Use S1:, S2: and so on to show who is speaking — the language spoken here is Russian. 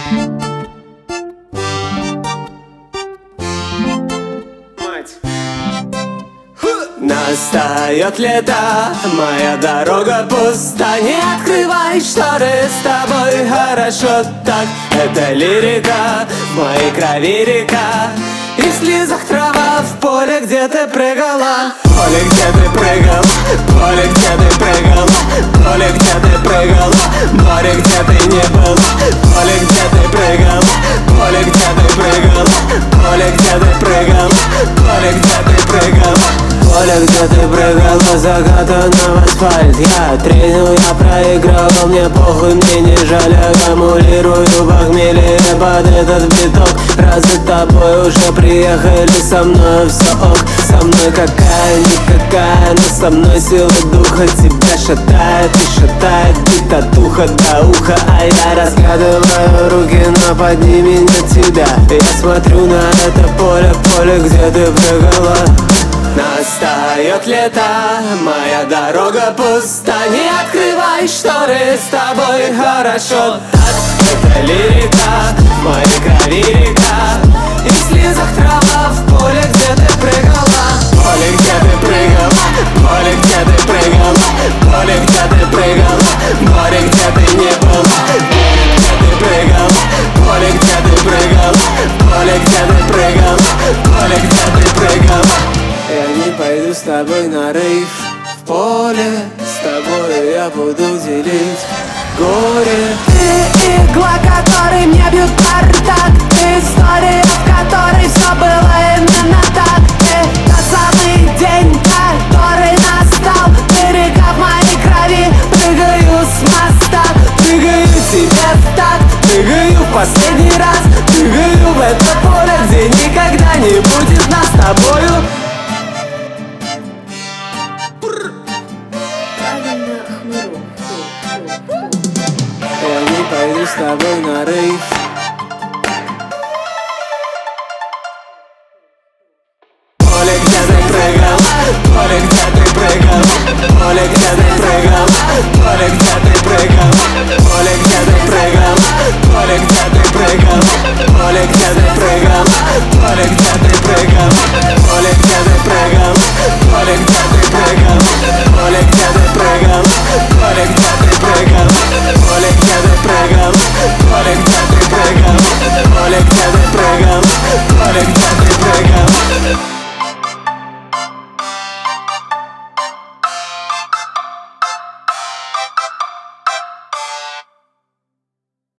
S1: Настает лето, моя дорога пуста. Не открывай шторы, с тобой хорошо так. Это лирика, в моей крови река. И в слезах трава в поле, где ты прыгала. Поле, где ты прыгала, поле, где ты прыгала. Поле, где ты прыгала, море, где ты не была. Поле, где ты прыгала, поле, где ты прыгала. Поле, где ты прыгала, поле, где ты прыгала. Поле, где ты прыгала, закатана в асфальт. Я тренил, я проигрывал, мне похуй, мне не жаль. Аккумулирую похмелье под этот биток. Разве тобой уже приехали со мной, все ок. Со мной какая-никакая, но со мной сила духа. Тебя шатает и шатает бит от уха до уха. А я раскладываю руки, но подними на тебя. Я смотрю на это поле, поле, где ты прыгала. Настает лето, моя дорога пуста. Не открывай шторы, с тобой хорошо так. Это лирика, в моей крови река. И в слезах трава в поле, где ты прыгала. Поле, где ты прыгала, поле, где ты прыгала. Поле, где ты прыгала, море, где ты не была. Поле, где ты прыгала, поле, где ты прыгала. Поле, где ты прыгала, поле, где ты прыгала. Я не пойду с тобой на рейв. В поле с тобой я буду делить горе.
S2: Ты игла, которой мне бьют бардак. Ты история, в которой все было именно так. Ты тот самый день, который настал. Ты река в моей крови, прыгаю с моста.
S1: Прыгаю тебе в такт, прыгаю в последний раз. Прыгаю в это поле, где никогда не будет нас с тобою. Я не пойду с тобой на рейв.